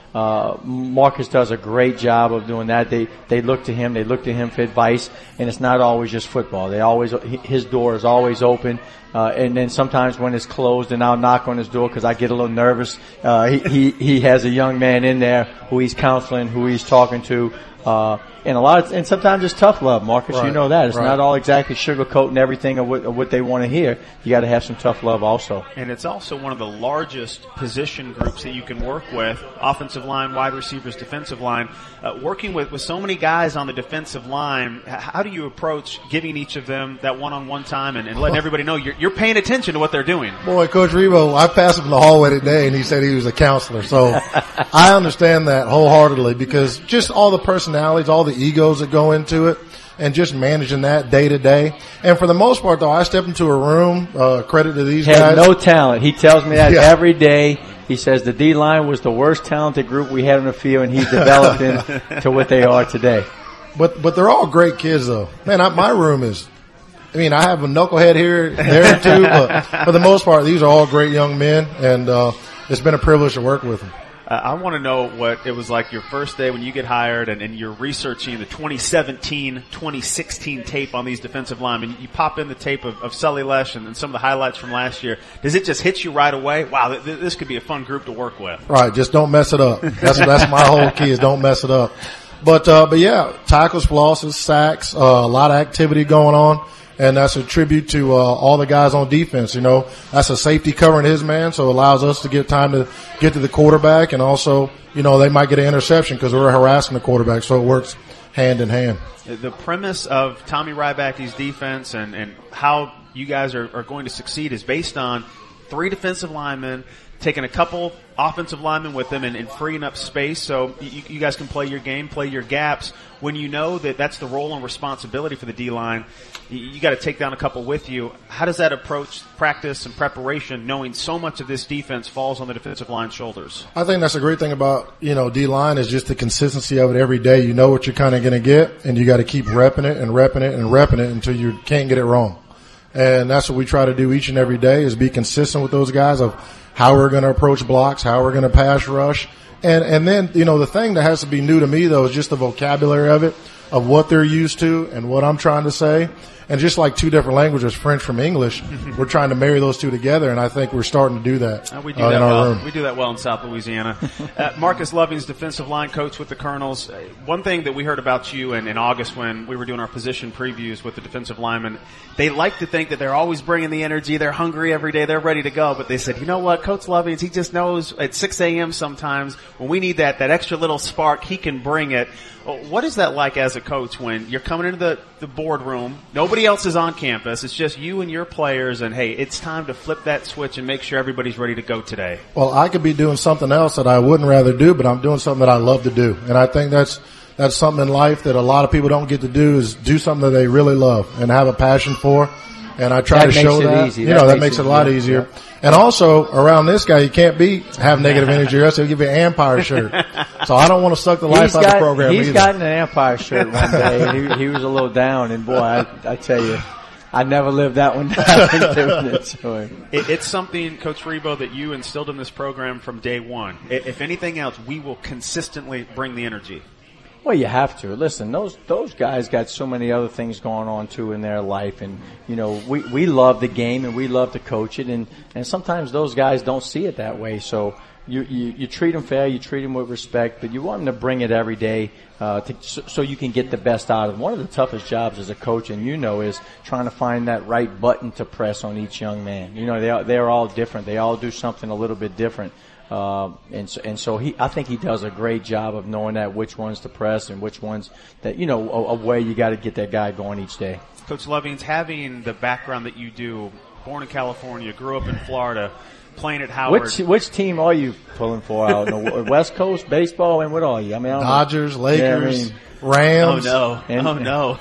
Uh, Marcus does a great job of doing that. They, they look to him, they look to him for advice, and it's not always just football. They always, his door is always open. Uh, and then sometimes when it's closed and I'll knock on his door because I get a little nervous, uh, he, he, he has a young man in there who he's counseling, who he's talking to. Uh, and a lot of, and sometimes it's tough love, Marcus. Right, you know that. It's right. not all exactly sugarcoating everything of what, of what they want to hear. You got to have some tough love also. And it's also one of the largest position groups that you can work with, offensive line, wide receivers, defensive line. Uh, working with, with so many guys on the defensive line, how do you approach giving each of them that one-on-one time and, and letting everybody know you're, you're paying attention to what they're doing? Boy, Coach Rebo, I passed him in the hallway today, and he said he was a counselor. So I understand that wholeheartedly because just all the personalities, all the egos that go into it, and just managing that day to day. And for the most part, though, I step into a room, uh, credit to these Had guys. no talent. He tells me that Yeah. every day. He says the D-line was the worst talented group we had on the field, and he's developed into what they are today. But but they're all great kids, though. Man, I, my room is, I mean, I have a knucklehead here, there, too, but for the most part, these are all great young men, and uh, it's been a privilege to work with them. Uh, I want to know what it was like your first day when you get hired and, and you're researching the twenty seventeen twenty sixteen tape on these defensive linemen. You pop in the tape of, of Sully Lesh and, and some of the highlights from last year. Does it just hit you right away? Wow, th- th- this could be a fun group to work with. Right, just don't mess it up. That's that's my whole key is don't mess it up. But uh, but yeah, tackles, flosses, sacks, uh, a lot of activity going on. And that's a tribute to uh, all the guys on defense. You know, that's a safety covering his man, so it allows us to get time to get to the quarterback. And also, you know, they might get an interception because we're harassing the quarterback, so it works hand in hand. The premise of Tommy Rybacky's defense and, and how you guys are, are going to succeed is based on three defensive linemen taking a couple offensive linemen with them and, and freeing up space so you, you guys can play your game, play your gaps. When you know that that's the role and responsibility for the D-line, you, you got to take down a couple with you. How does that approach practice and preparation, knowing so much of this defense falls on the defensive line's shoulders? I think that's a great thing about, you know, D-line is just the consistency of it every day. You know what you're kind of going to get, and you got to keep repping it and repping it and repping it until you can't get it wrong. And that's what we try to do each and every day is be consistent with those guys of how we're going to approach blocks, how we're going to pass rush. And, and then, you know, the thing that has to be new to me, though, is just the vocabulary of it, of what they're used to and what I'm trying to say. And just like two different languages, French from English, we're trying to marry those two together, and I think we're starting to do that, uh, we do uh, that in our well. room. We do that well in South Louisiana. uh, Marcus Loving's defensive line coach with the Colonels. Uh, one thing that we heard about you in, in August when we were doing our position previews with the defensive linemen, they like to think that they're always bringing the energy, they're hungry every day, they're ready to go. But they said, you know what, Coach Loving, he just knows at six a.m. sometimes when we need that, that extra little spark, he can bring it. What is that like as a coach when you're coming into the, the boardroom, nobody else is on campus, it's just you and your players, and hey, it's time to flip that switch and make sure everybody's ready to go today? Well, I could be doing something else that I wouldn't rather do, but I'm doing something that I love to do. And I think that's that's something in life that a lot of people don't get to do is do something that they really love and have a passion for. And I try That to show makes it that. easy. You That know, that makes makes it it a lot easy. easier. And also, around this guy, you can't be have negative energy or else he'll give you an Empire shirt. So I don't want to suck the life He's out of got- the program He's either. gotten an Empire shirt one day, and he, he was a little down. And boy, I, I tell you, I never lived that one down. Doing it to him. It, it's something, Coach Rebo, that you instilled in this program from day one. I- If anything else, we will consistently bring the energy. Well, you have to. Listen, those those guys got so many other things going on too in their life, and you know we we love the game and we love to coach it, and and sometimes those guys don't see it that way. So you you, you treat them fair, you treat them with respect, but you want them to bring it every day uh, to, so, so you can get the best out of them. One of the toughest jobs as a coach, and you know, is trying to find that right button to press on each young man. You know, they are, they're all different. They all do something a little bit different. Uh, and so, and so he, I think he does a great job of knowing that which ones to press and which ones that, you know, a, a way you got to get that guy going each day. Coach Lovings, having the background that you do, born in California, grew up in Florida, playing at Howard. Which which team are you pulling for out in the West Coast baseball, and what are you? I mean, I don't know. Dodgers, Lakers, Yeah, I mean, Rams. Oh no! And- oh no!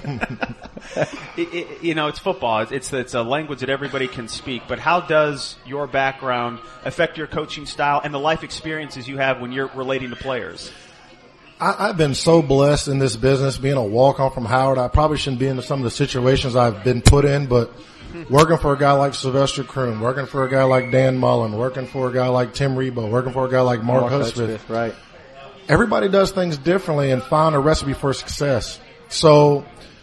it, it, you know, it's football. It's it's a language that everybody can speak. But how does your background affect your coaching style and the life experiences you have when you're relating to players? I, I've been so blessed in this business, being a walk-on from Howard. I probably shouldn't be in some of the situations I've been put in, but working for a guy like Sylvester Croom, working for a guy like Dan Mullen, working for a guy like Tim Rebowe, working for a guy like Mark, Mark Hudspeth. Hudspeth, right. Everybody does things differently and find a recipe for success. So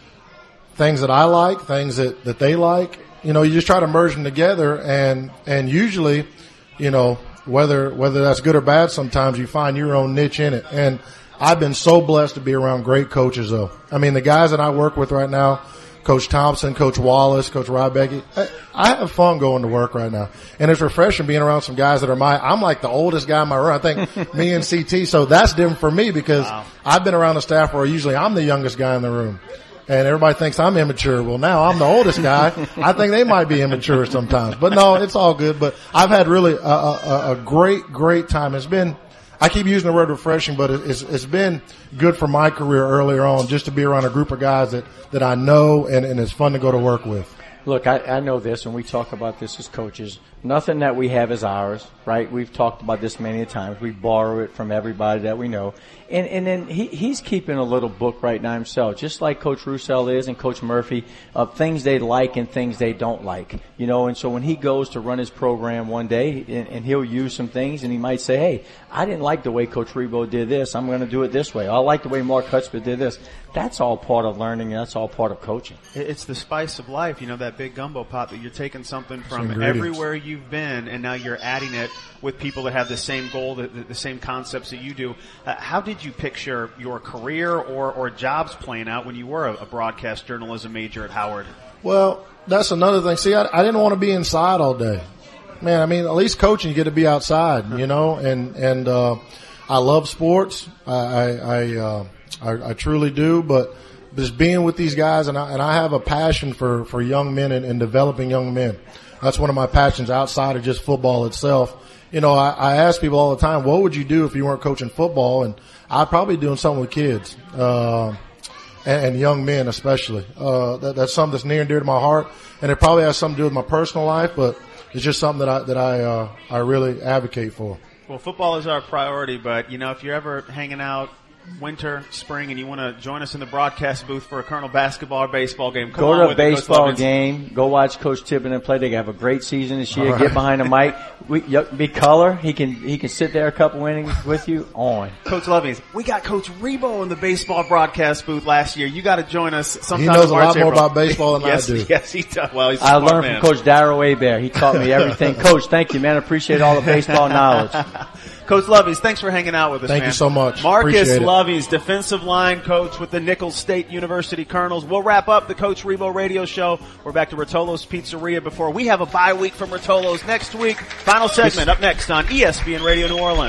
things that I like, things that, that they like, you know, you just try to merge them together, and, and usually, you know, whether, whether that's good or bad, sometimes you find your own niche in it. And I've been so blessed to be around great coaches, though. I mean, the guys that I work with right now, Coach Thompson, Coach Wallace, Coach Rob Becky, I, I have fun going to work right now. And it's refreshing being around some guys that are my, I'm like the oldest guy in my room. I think me and C T, so that's different for me because wow. I've been around the staff where usually I'm the youngest guy in the room. And everybody thinks I'm immature. Well, now I'm the oldest guy. I think they might be immature sometimes. But no, it's all good. But I've had really a, a, a great, great time. It's been, I keep using the word refreshing, but it's, it's been good for my career earlier on just to be around a group of guys that, that I know and, and it's fun to go to work with. Look, I, I know this, and we talk about this as coaches. Nothing that we have is ours, right? We've talked about this many times. We borrow it from everybody that we know. And, and then he, he's keeping a little book right now himself, just like Coach Roussel is and Coach Murphy, of things they like and things they don't like. You know, and so when he goes to run his program one day, and, and he'll use some things, and he might say, hey, I didn't like the way Coach Rebowe did this. I'm going to do it this way. I like the way Mark Hudspeth did this. That's all part of learning, and that's all part of coaching. It's the spice of life, you know, that big gumbo pot that you're taking something from everywhere you've been, and now you're adding it with people that have the same goal, the, the same concepts that you do. Uh, how did you picture your career or, or jobs playing out when you were a, a broadcast journalism major at Howard? Well, that's another thing. See, I, I didn't want to be inside all day. Man, I mean, at least coaching, you get to be outside, you know, and, and, uh, I love sports. I, I, I, uh, I, I truly do, but just being with these guys, and I, and I have a passion for, for young men and, and developing young men. That's one of my passions outside of just football itself. You know, I, I ask people all the time, what would you do if you weren't coaching football? And I'd probably be doing something with kids, uh, and, and young men especially. Uh, that, that's something that's near and dear to my heart, and it probably has something to do with my personal life, but it's just something that I, that I, uh, I really advocate for. Well, football is our priority, but, you know, if you're ever hanging out winter, spring, and you want to join us in the broadcast booth for a Colonel basketball or baseball game, come go on to a with baseball it, game. Go watch Coach Tippett play. They have a great season this year. Right. Get behind the mic. We, be color. He can he can sit there a couple innings with you on. Coach Lovings, we got Coach Rebowe in the baseball broadcast booth last year. You got to join us sometime. He knows in March, a lot more April. about baseball than yes, I do. Yes, he does. Well, he's a I smart learned man. from Coach Darryl Hebert. He taught me everything. Coach, thank you, man. I appreciate all the baseball knowledge. Coach Lovings, thanks for hanging out with us, Thank man. you so much. Marcus Appreciate it. Lovings, defensive line coach with the Nicholls State University Colonels. We'll wrap up the Coach Rebowe radio show. We're back to Rotolo's Pizzeria before we have a bye week from Rotolo's next week. Final segment up next on E S P N Radio New Orleans.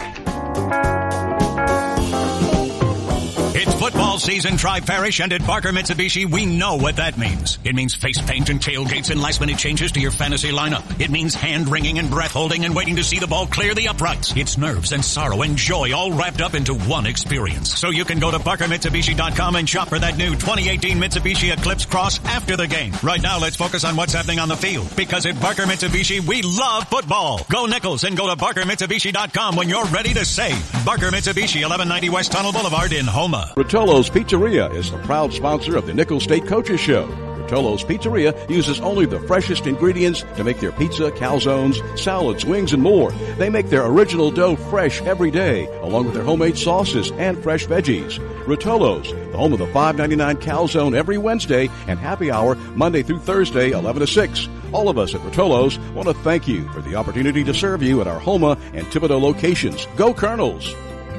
It's football season, Tri-Parish, and at Barker Mitsubishi, we know what that means. It means face paint and tailgates and last-minute changes to your fantasy lineup. It means hand-wringing and breath-holding and waiting to see the ball clear the uprights. It's nerves and sorrow and joy all wrapped up into one experience. So you can go to Barker Mitsubishi dot com and shop for that new twenty eighteen Mitsubishi Eclipse Cross after the game. Right now, let's focus on what's happening on the field, because at Barker Mitsubishi, we love football. Go Nichols and go to Barker Mitsubishi dot com when you're ready to save. Barker Mitsubishi, eleven ninety West Tunnel Boulevard in Houma. Rotolo's Pizzeria is the proud sponsor of the Nicholls State Coaches Show. Rotolo's Pizzeria uses only the freshest ingredients to make their pizza, calzones, salads, wings, and more. They make their original dough fresh every day, along with their homemade sauces and fresh veggies. Rotolo's, the home of the five ninety-nine calzone every Wednesday and happy hour Monday through Thursday, eleven to six. All of us at Rotolo's want to thank you for the opportunity to serve you at our Houma and Thibodaux locations. Go Colonels!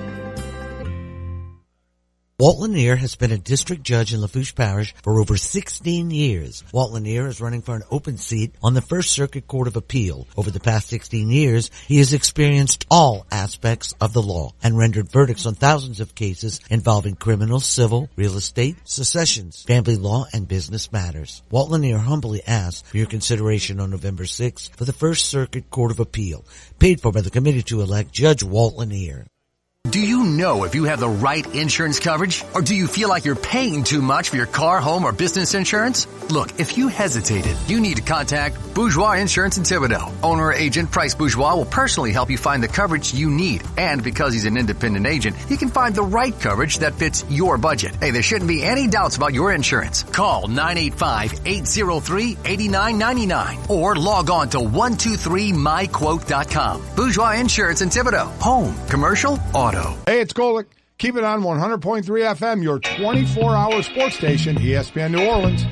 Walt Lanier has been a district judge in Lafourche Parish for over sixteen years. Walt Lanier is running for an open seat on the First Circuit Court of Appeal. Over the past sixteen years, he has experienced all aspects of the law and rendered verdicts on thousands of cases involving criminal, civil, real estate, successions, family law, and business matters. Walt Lanier humbly asks for your consideration on November sixth for the First Circuit Court of Appeal, paid for by the committee to elect Judge Walt Lanier. Do you know if you have the right insurance coverage? Or do you feel like you're paying too much for your car, home, or business insurance? Look, if you hesitated, you need to contact Bourgeois Insurance in Thibodaux. Owner-agent Price Bourgeois will personally help you find the coverage you need. And because he's an independent agent, he can find the right coverage that fits your budget. Hey, there shouldn't be any doubts about your insurance. Call nine eight five, eight zero three, eight nine nine nine or log on to one two three my quote dot com. Bourgeois Insurance in Thibodaux. Home, commercial, auto. Hey, it's Golick. Keep it on one hundred point three F M, your twenty-four hour sports station, E S P N New Orleans.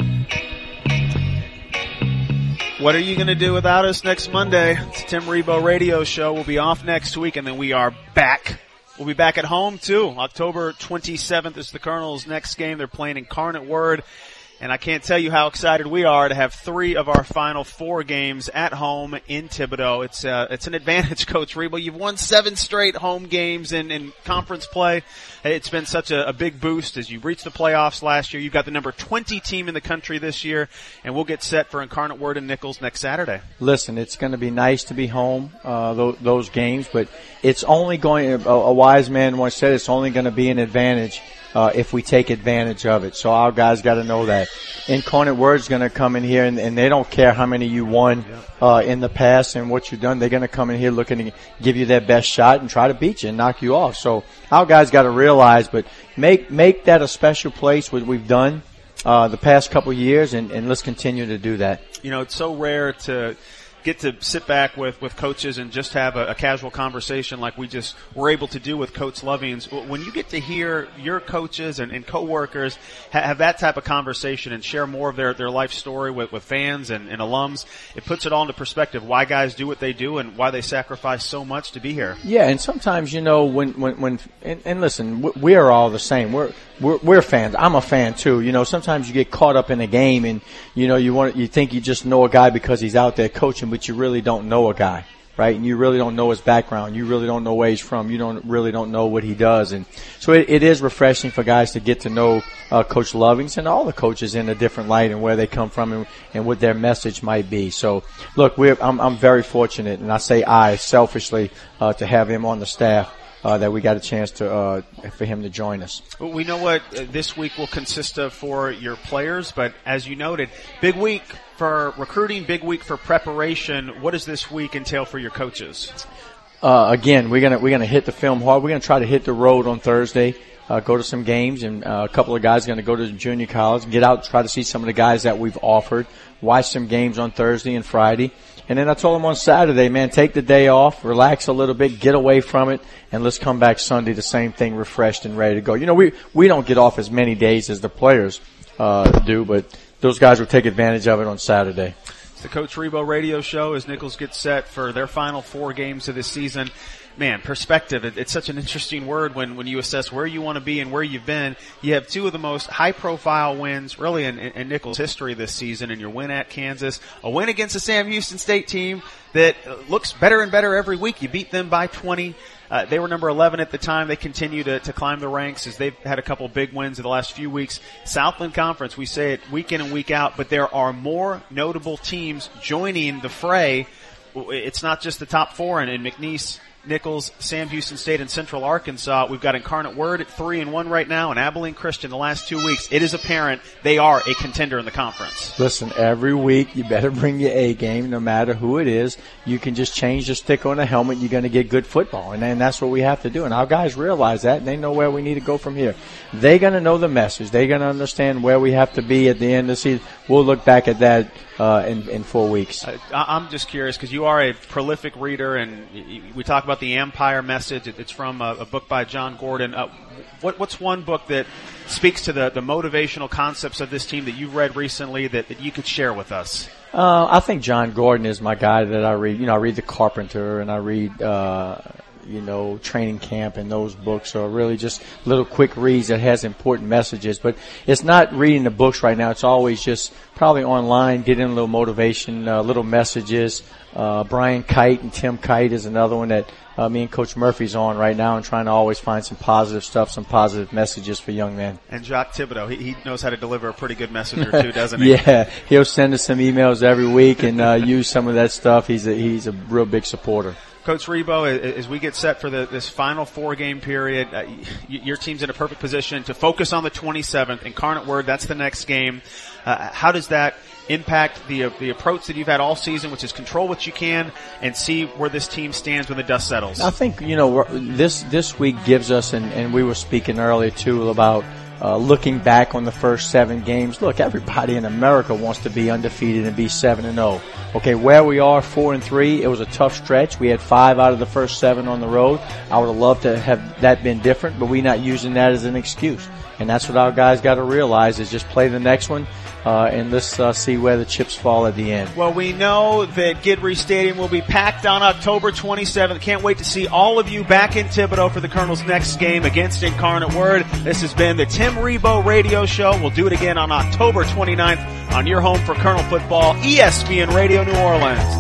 What are you going to do without us next Monday? It's Tim Rebow Radio Show. We'll be off next week, and then we are back. We'll be back at home, too. October twenty-seventh is the Colonels' next game. They're playing Incarnate Word. And I can't tell you how excited we are to have three of our final four games at home in Thibodaux. It's uh, it's an advantage, Coach Rebow. You've won seven straight home games in, in conference play. It's been such a, a big boost as you reached the playoffs last year. You've got the number twenty team in the country this year, and we'll get set for Incarnate Word and Nichols next Saturday. Listen, it's going to be nice to be home uh, those, those games, but it's only going. A, a wise man once said it's only going to be an advantage Uh, if we take advantage of it. So our guys got to know that. Incarnate Word's going to come in here, and, and they don't care how many you won uh, in the past and what you've done. They're going to come in here looking to give you their best shot and try to beat you and knock you off. So our guys got to realize, but make make that a special place, what we've done uh, the past couple of years, and, and let's continue to do that. You know, it's so rare to get to sit back with, with coaches and just have a, a casual conversation like we just were able to do with Coach Lovings. When you get to hear your coaches and, and coworkers ha- have that type of conversation and share more of their, their life story with, with fans and, and alums, it puts it all into perspective why guys do what they do and why they sacrifice so much to be here. Yeah, and sometimes, you know, when, when, when and, and listen, we are all the same. We're, we're, we're fans. I'm a fan too. You know, sometimes you get caught up in a game and, you know, you want, you think you just know a guy because he's out there coaching, but you really don't know a guy, right? And you really don't know his background. You really don't know where he's from. You don't really don't know what he does. And so it, it is refreshing for guys to get to know uh, Coach Lovings and all the coaches in a different light and where they come from and, and what their message might be. So, look, we're, I'm, I'm very fortunate, and I say I selfishly uh, to have him on the staff. Uh, that we got a chance to uh, for him to join us. Well, we know what uh, this week will consist of for your players, but as you noted, big week for recruiting, big week for preparation. What does this week entail for your coaches? Uh, again, we're gonna we're gonna hit the film hard. We're gonna try to hit the road on Thursday. Uh, go to some games, and uh, a couple of guys are going to go to the junior college, get out, try to see some of the guys that we've offered, watch some games on Thursday and Friday. And then I told them on Saturday, man, take the day off, relax a little bit, get away from it, and let's come back Sunday, the same thing, refreshed and ready to go. You know, we we don't get off as many days as the players uh, do, but those guys will take advantage of it on Saturday. It's the Coach Rebow Radio Show as Nichols gets set for their final four games of this season. Man, perspective, it, it's such an interesting word when, when you assess where you want to be and where you've been. You have two of the most high-profile wins, really, in, in Nichols' history this season, and your win at Kansas, a win against the Sam Houston State team that looks better and better every week. You beat them by twenty. Uh, they were number eleven at the time. They continue to, to climb the ranks as they've had a couple big wins in the last few weeks. Southland Conference, we say it week in and week out, but there are more notable teams joining the fray. It's not just the top four, and in McNeese, Nichols, Sam Houston State, and Central Arkansas. We've got Incarnate Word at three and one right now, and Abilene Christian the last two weeks. It is apparent they are a contender in the conference. Listen, every week you better bring your A game, no matter who it is. You can just change the sticker on the helmet. You're going to get good football, and, and that's what we have to do. And our guys realize that, and they know where we need to go from here. They're going to know the message. They're going to understand where we have to be at the end of the season. We'll look back at that uh, in, in four weeks. I, I'm just curious because you are a prolific reader, and we talk about the Empire message. It's from a, a book by John Gordon. Uh, what, what's one book that speaks to the, the motivational concepts of this team that you've read recently that, that you could share with us? Uh, I think John Gordon is my guy that I read. You know, I read The Carpenter, and I read, uh, you know, Training Camp, and those books are really just little quick reads that has important messages. But it's not reading the books right now. It's always just probably online, getting a little motivation, uh, little messages. Uh, Brian Kite and Tim Kite is another one that uh, me and Coach Murphy's on right now, and trying to always find some positive stuff, some positive messages for young men. And Jacques Thibodeau, he, he knows how to deliver a pretty good message or two, doesn't he? Yeah, he'll send us some emails every week and uh, use some of that stuff. He's a, he's a real big supporter. Coach Rebowe, as we get set for the, this final four-game period, uh, your team's in a perfect position to focus on the twenty-seventh. Incarnate Word, that's the next game. Uh, how does that impact the uh, the approach that you've had all season, which is control what you can and see where this team stands when the dust settles? I think, you know, we're, this this week gives us, and, and we were speaking earlier, too, about uh, looking back on the first seven games. Look, everybody in America wants to be undefeated and be seven and oh. Okay, where we are, four and three, it was a tough stretch. We had five out of the first seven on the road. I would have loved to have that been different, but we're not using that as an excuse. And that's what our guys got to realize, is just play the next one, uh, and let's uh, see where the chips fall at the end. Well, we know that Gidry Stadium will be packed on October twenty-seventh. Can't wait to see all of you back in Thibodaux for the Colonels' next game against Incarnate Word. This has been the Tim Rebowe Radio Show. We'll do it again on October twenty-ninth on your home for Colonel football, E S P N Radio New Orleans.